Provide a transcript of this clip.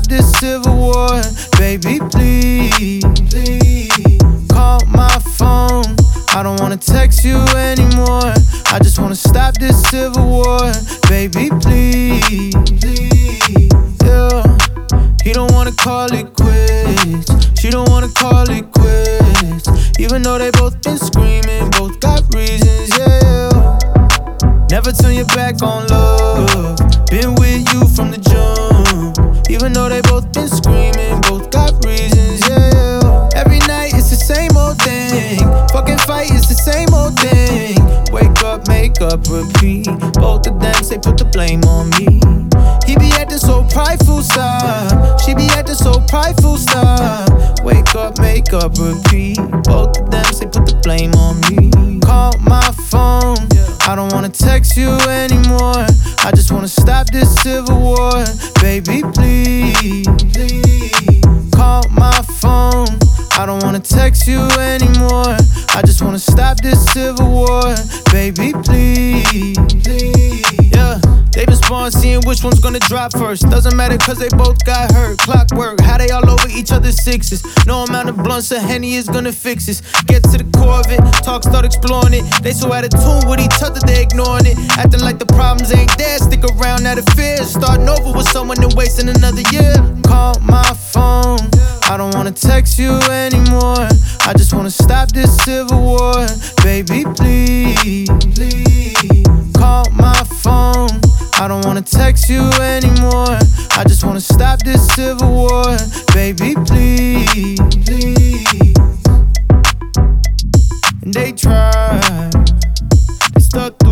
this civil war. Baby, please, please. Call my phone, I don't wanna text you anymore. I just wanna stop this civil war. Baby, please, please. Yeah. He don't wanna call it quits, she don't wanna call it quits. Even though they both been screaming, both got reasons, yeah. Never turn your back on love, been with you from the jump. Even though they both been screaming, both got reasons, yeah. Every night it's the same old thing, fucking fight it's the same old thing. Wake up, make up, repeat. Both of them say put the blame on me. He be acting so prideful, stop. She be acting so prideful, stop. Wake up, make up, repeat. Both of them say put the blame on me. Call my phone, I don't wanna text you anymore. I just wanna stop this civil war. Baby, please, please. Call my phone, I don't wanna text you anymore. I just wanna stop this civil war. Baby, please, please. Yeah, they been spawned seeing which one's gonna drop first. Doesn't matter cause they both got hurt. Clockwork, how they all over each other's sixes. No amount of blunts or Henny is gonna fix this. Get to the core of it, talk, start exploring it. They so out of tune with each other, they ignoring it. Acting like the problems ain't there, stick around out of fear. Starting over with someone and wasting another year. Call my phone, I don't wanna text you anymore. I just wanna stop this civil war. Baby, please, please. Call my phone, I don't wanna text you anymore. I just wanna stop this civil war. Baby, please, please. And they try, they stuck